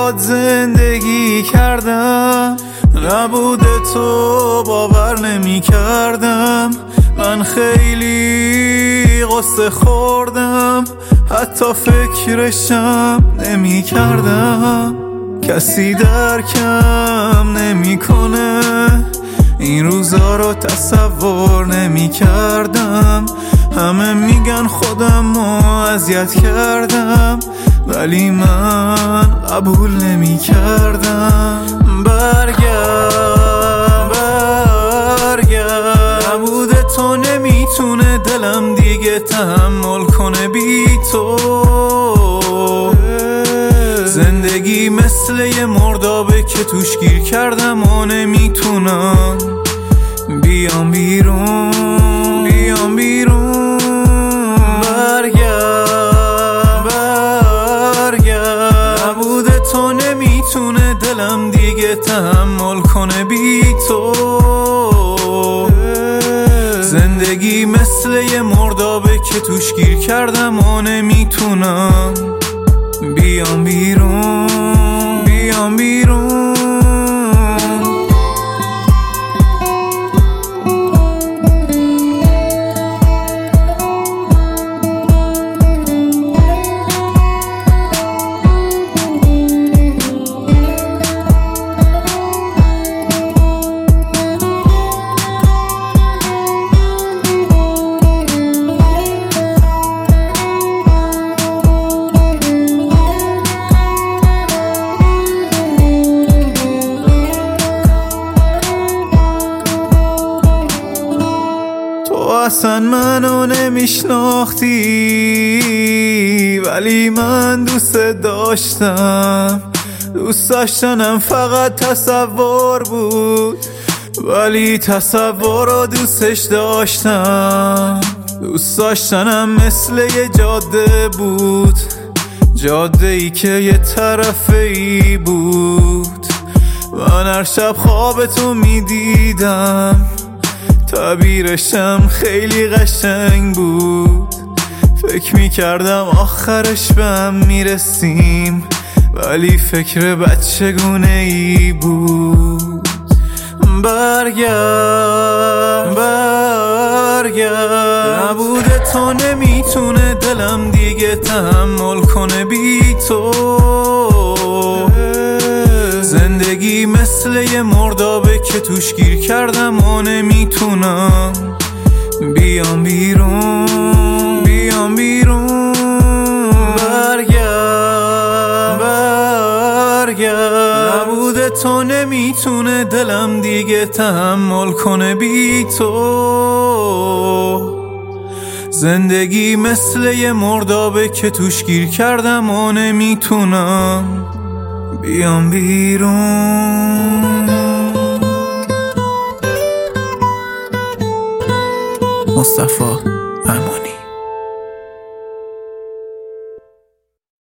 باد زندگی کردم، نبود تو باور نمی کردم. من خیلی قصه خوردم، حتی فکرشم نمی کردم. کسی درکم نمی کنه، این روزا رو تصور نمی کردم. همه میگن خودم رو اذیت کردم، ولی من قبول نمی کردم. برگرد، نبود تو نمیتونه دلم دیگه تحمل کنه بی تو. زندگی مثل یه مردابه که توش گیر کردم و نمیتونم بیام بیرون. برگرد، نبود تو نمیتونه دلم دیگه تحمل کنه بی تو. زندگی مثل یه مردابه که توش گیر کردم و نمیتونم بیام بیرون. اصلا منو نمیشناختی، ولی من دوست داشتم. دوست داشتنم فقط تصور بود، ولی تصور رو دوستش داشتم. دوست داشتنم مثل یه جاده بود، جاده ای که یه طرفه ای بود. من هر شب خوابتو میدیدم، تعبیرشم خیلی قشنگ بود. فکر میکردم آخرش به هم میرسیم، ولی فکر بچگونه ای بود. برگرد، نبود تو نمیتونه دلم دیگه تحمل کنه بی تو. زندگی مثل یه مردابه که توش گیر کردم و نمیتونم بیام بیرون. برگرد، نبود تو نمیتونه دلم دیگه تحمل کنه بی تو. زندگی مثل یه مردابه که توش گیر کردم و نمیتونم بیام بیرون. مصطفی امانی.